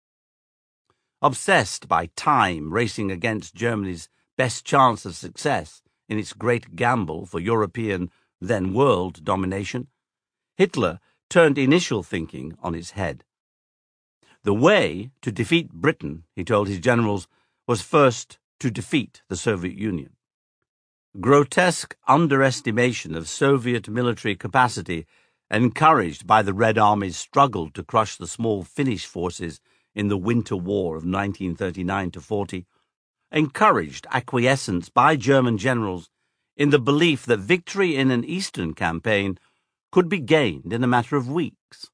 Obsessed by time racing against Germany's best chance of success in its great gamble for European, then world, domination, Hitler turned initial thinking on its head. The way to defeat Britain, he told his generals, was first to defeat the Soviet Union. Grotesque underestimation of Soviet military capacity, encouraged by the Red Army's struggle to crush the small Finnish forces in the Winter War of 1939-40, encouraged acquiescence by German generals in the belief that victory in an Eastern campaign could be gained in a matter of weeks.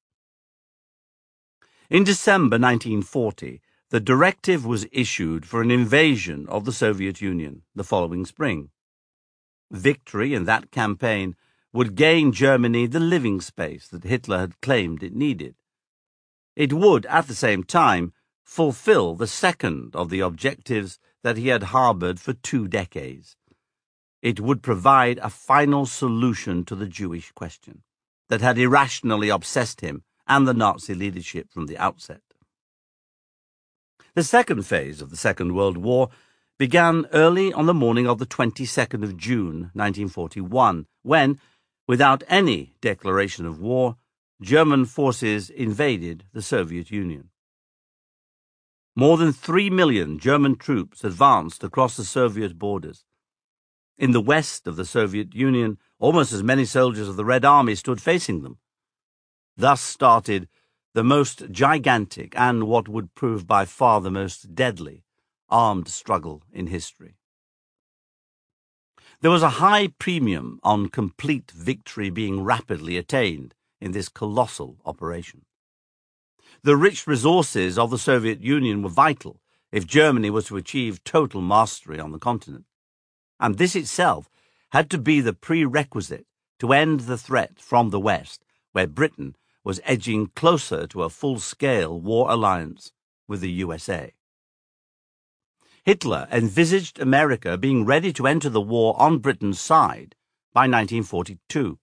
In December 1940, the directive was issued for an invasion of the Soviet Union the following spring. Victory in that campaign would gain Germany the living space that Hitler had claimed it needed. It would, at the same time, fulfill the second of the objectives that he had harbored for 2 decades. It would provide a final solution to the Jewish question that had irrationally obsessed him and the Nazi leadership from the outset. The second phase of the Second World War began early on the morning of the 22nd of June, 1941, when, without any declaration of war, German forces invaded the Soviet Union. More than 3 million German troops advanced across the Soviet borders. In the west of the Soviet Union, almost as many soldiers of the Red Army stood facing them. Thus started the most gigantic and what would prove by far the most deadly armed struggle in history. There was a high premium on complete victory being rapidly attained in this colossal operation. The rich resources of the Soviet Union were vital if Germany was to achieve total mastery on the continent, and this itself had to be the prerequisite to end the threat from the West, where Britain was edging closer to a full-scale war alliance with the USA. Hitler envisaged America being ready to enter the war on Britain's side by 1942.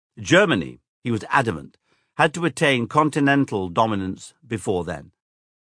Germany, he was adamant, had to attain continental dominance before then.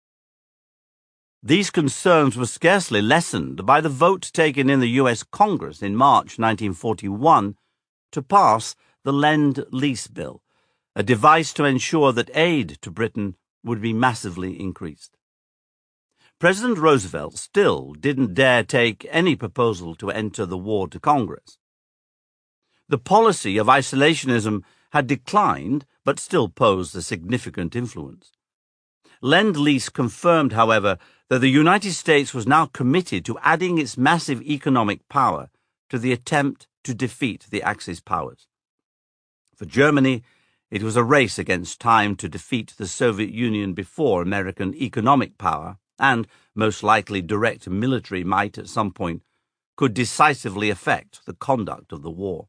These concerns were scarcely lessened by the vote taken in the U.S. Congress in March 1941 to pass the Lend-Lease Bill, a device to ensure that aid to Britain would be massively increased. President Roosevelt still didn't dare take any proposal to enter the war to Congress. The policy of isolationism had declined, but still posed a significant influence. Lend-Lease confirmed, however, that the United States was now committed to adding its massive economic power to the attempt to defeat the Axis powers. For Germany, it was a race against time to defeat the Soviet Union before American economic power, and most likely direct military might at some point, could decisively affect the conduct of the war.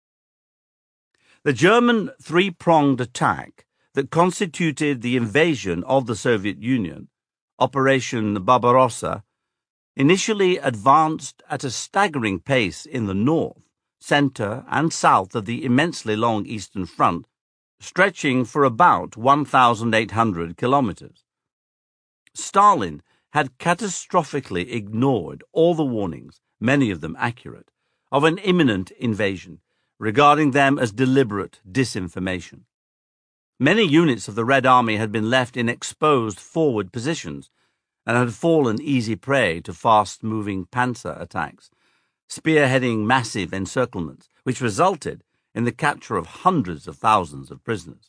The German three-pronged attack that constituted the invasion of the Soviet Union, Operation Barbarossa, initially advanced at a staggering pace in the north, center, and south of the immensely long Eastern Front, stretching for about 1,800 kilometers. Stalin had catastrophically ignored all the warnings, many of them accurate, of an imminent invasion, regarding them as deliberate disinformation. Many units of the Red Army had been left in exposed forward positions and had fallen easy prey to fast-moving panzer attacks, spearheading massive encirclements, which resulted in the capture of hundreds of thousands of prisoners.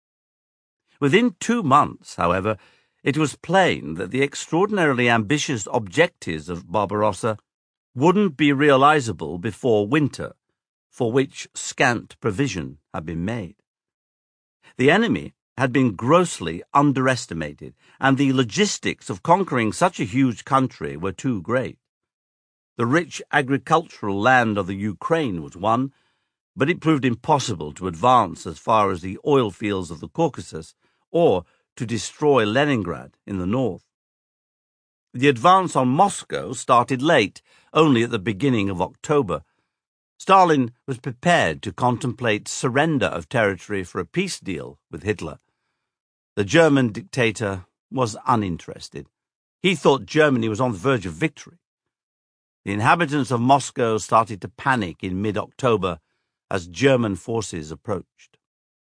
Within 2 months, however, it was plain that the extraordinarily ambitious objectives of Barbarossa wouldn't be realizable before winter, for which scant provision had been made. The enemy had been grossly underestimated, and the logistics of conquering such a huge country were too great. The rich agricultural land of the Ukraine was won, but it proved impossible to advance as far as the oil fields of the Caucasus or to destroy Leningrad in the north. The advance on Moscow started late, only at the beginning of October. Stalin was prepared to contemplate surrender of territory for a peace deal with Hitler. The German dictator was uninterested. He thought Germany was on the verge of victory. The inhabitants of Moscow started to panic in mid-October as German forces approached.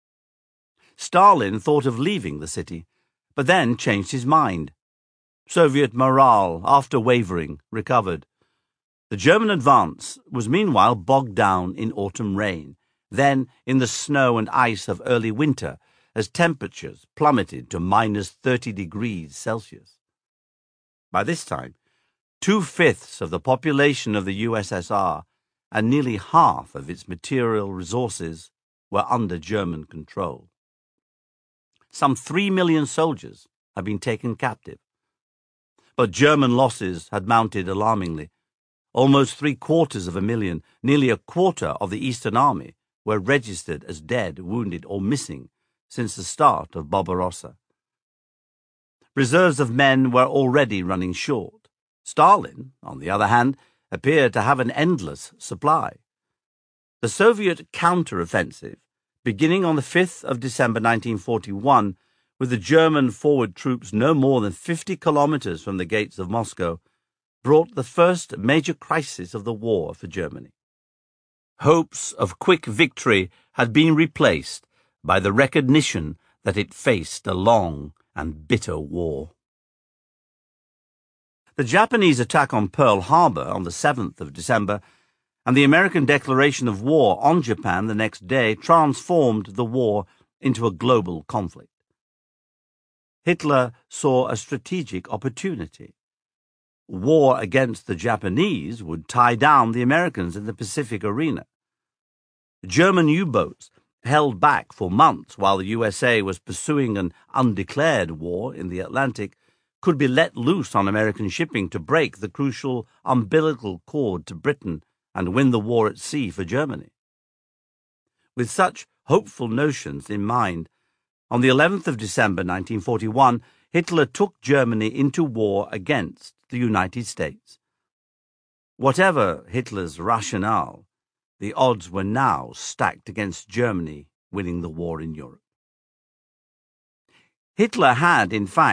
Stalin thought of leaving the city, but then changed his mind. Soviet morale, after wavering, recovered. The German advance was meanwhile bogged down in autumn rain, then in the snow and ice of early winter as temperatures plummeted to -30 degrees Celsius. By this time, 2/5 of the population of the USSR and nearly half of its material resources were under German control. Some 3 million soldiers had been taken captive. But German losses had mounted alarmingly. Almost 750,000, nearly a quarter of the Eastern Army, were registered as dead, wounded, or missing since the start of Barbarossa. Reserves of men were already running short. Stalin, on the other hand, appeared to have an endless supply. The Soviet counter-offensive, beginning on the 5th of December 1941, with the German forward troops no more than 50 kilometers from the gates of Moscow, brought the first major crisis of the war for Germany. Hopes of quick victory had been replaced by the recognition that it faced a long and bitter war. The Japanese attack on Pearl Harbor on the 7th of December and the American declaration of war on Japan the next day transformed the war into a global conflict. Hitler saw a strategic opportunity. War against the Japanese would tie down the Americans in the Pacific arena. German U-boats, held back for months while the USA was pursuing an undeclared war in the Atlantic, could be let loose on American shipping to break the crucial umbilical cord to Britain and win the war at sea for Germany. With such hopeful notions in mind, on the 11th of December 1941, Hitler took Germany into war against the United States. Whatever Hitler's rationale, the odds were now stacked against Germany winning the war in Europe. Hitler had, in fact,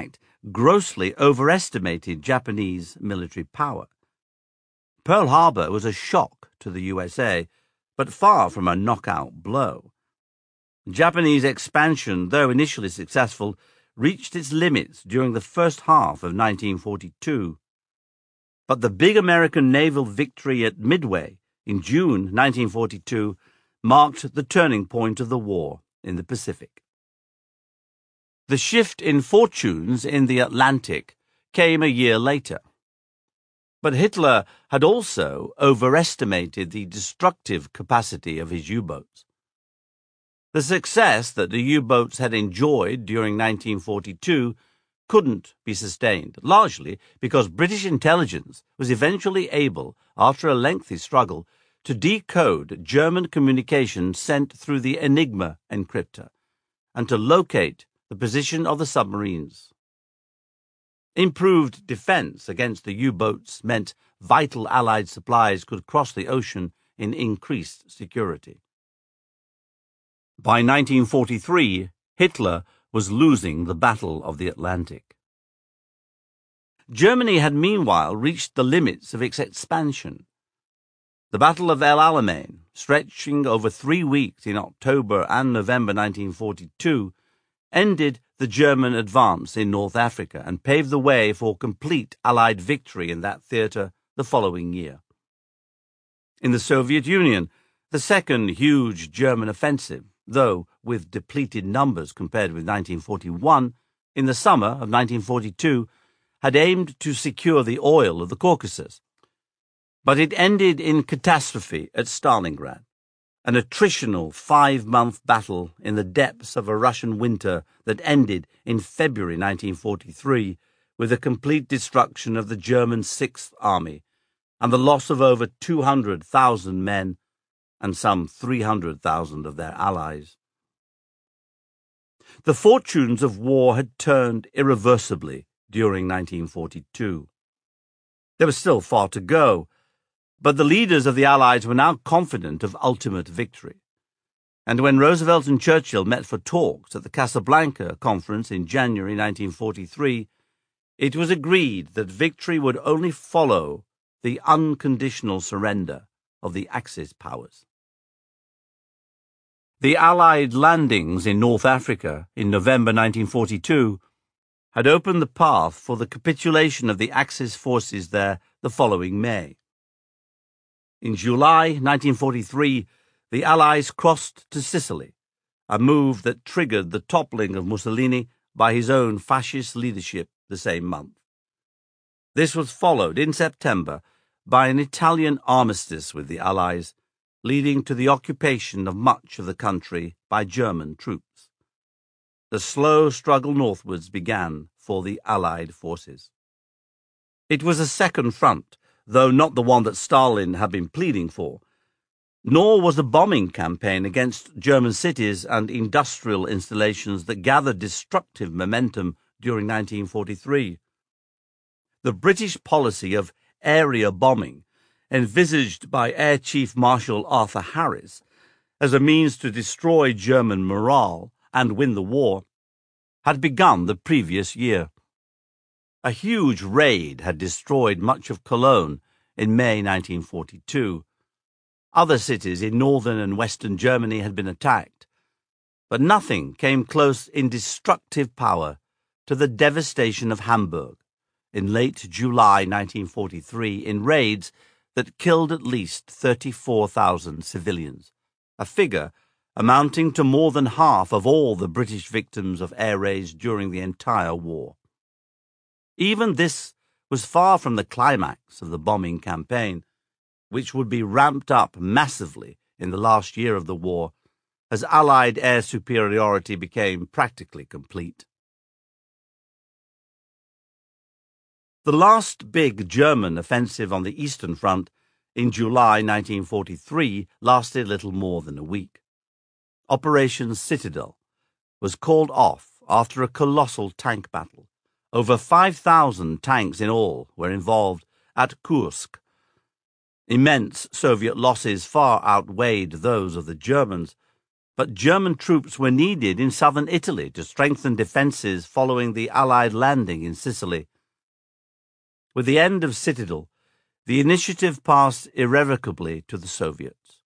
grossly overestimated Japanese military power. Pearl Harbor was a shock to the USA, but far from a knockout blow. Japanese expansion, though initially successful, reached its limits during the first half of 1942. But the big American naval victory at Midway in June 1942 marked the turning point of the war in the Pacific. The shift in fortunes in the Atlantic came a year later. But Hitler had also overestimated the destructive capacity of his U-boats. The success that the U-boats had enjoyed during 1942 couldn't be sustained, largely because British intelligence was eventually able, after a lengthy struggle, to decode German communications sent through the Enigma encryptor and to locate the position of the submarines. Improved defense against the U-boats meant vital Allied supplies could cross the ocean in increased security. By 1943, Hitler was losing the Battle of the Atlantic. Germany had meanwhile reached the limits of its expansion. The Battle of El Alamein, stretching over 3 weeks in October and November 1942, ended the German advance in North Africa and paved the way for complete Allied victory in that theatre the following year. In the Soviet Union, the second huge German offensive, though with depleted numbers compared with 1941, in the summer of 1942, had aimed to secure the oil of the Caucasus. But it ended in catastrophe at Stalingrad, an attritional 5-month battle in the depths of a Russian winter that ended in February 1943 with the complete destruction of the German Sixth Army and the loss of over 200,000 men and some 300,000 of their allies. The fortunes of war had turned irreversibly during 1942. There was still far to go, but the leaders of the Allies were now confident of ultimate victory. And when Roosevelt and Churchill met for talks at the Casablanca Conference in January 1943, it was agreed that victory would only follow the unconditional surrender of the Axis powers. The Allied landings in North Africa in November 1942 had opened the path for the capitulation of the Axis forces there the following May. In July 1943, the Allies crossed to Sicily, a move that triggered the toppling of Mussolini by his own fascist leadership the same month. This was followed in September by an Italian armistice with the Allies, leading to the occupation of much of the country by German troops. The slow struggle northwards began for the Allied forces. It was a second front, though not the one that Stalin had been pleading for, nor was the bombing campaign against German cities and industrial installations that gathered destructive momentum during 1943. The British policy of area bombing, envisaged by Air Chief Marshal Arthur Harris as a means to destroy German morale and win the war, had begun the previous year. A huge raid had destroyed much of Cologne in May 1942. Other cities in northern and western Germany had been attacked, but nothing came close in destructive power to the devastation of Hamburg in late July 1943 in raids that killed at least 34,000 civilians, a figure amounting to more than half of all the British victims of air raids during the entire war. Even this was far from the climax of the bombing campaign, which would be ramped up massively in the last year of the war as Allied air superiority became practically complete. The last big German offensive on the Eastern Front in July 1943 lasted little more than a week. Operation Citadel was called off after a colossal tank battle. Over 5,000 tanks in all were involved at Kursk. Immense Soviet losses far outweighed those of the Germans, but German troops were needed in southern Italy to strengthen defences following the Allied landing in Sicily. With the end of Citadel, the initiative passed irrevocably to the Soviets.